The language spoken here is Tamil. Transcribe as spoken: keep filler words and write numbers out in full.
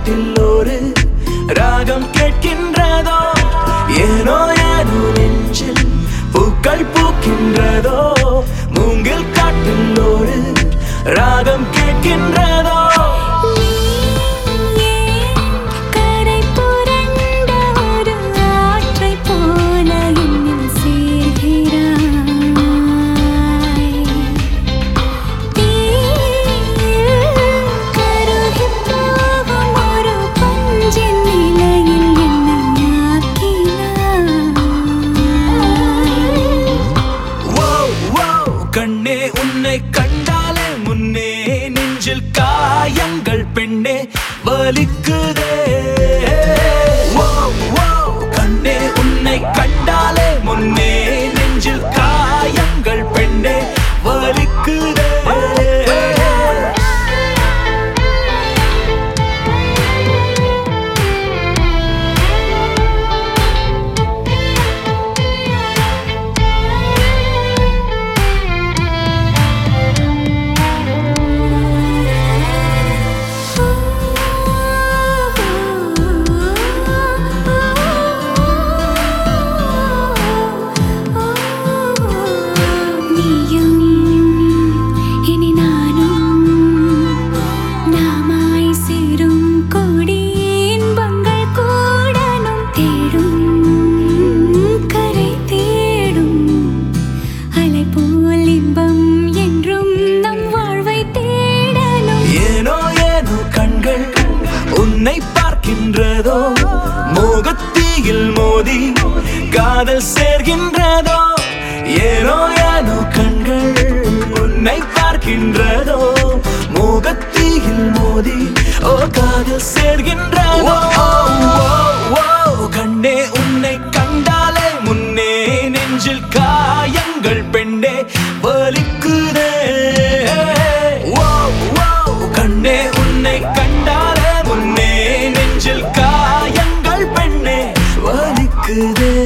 காட்டில் ஒரு ராகம் கேட்கின்றதோ ஏனோ ஏனோ நெஞ்சில் பூக்கள் பூக்கின்றதோ மூங்கில் காட்டில் ஒரு ராகம் கேட்கின்றதோ கண்ணே உன்னை கண்டாலே முன்னே நெஞ்சில் காயங்கள் பெண்ணே வலிக்குதே கண்ணே உன்னை கண்டாலே முன்னே நெஞ்சில் காயங்கள் பெண்ணே வலிக்குதே உன்னை பார்க்கின்றதோ மோகத்தீயில் மோதி காதல் சேர்கின்றதோ ஏனோ ஏனோ கண்கள் உன்னை பார்க்கின்றதோ மோகத்தீயில் மோதி ஓ காதல் சேர்கின்றதோ கண்ணே உன்னை கண்டாலே முன்னே நெஞ்சில் காயங்கள் பெண்ணே வலிக்குதே கண்ணே உன்னை கண்டாலே முன்னே நெஞ்சில் காயங்கள் பெண்ணே வலிக்குதே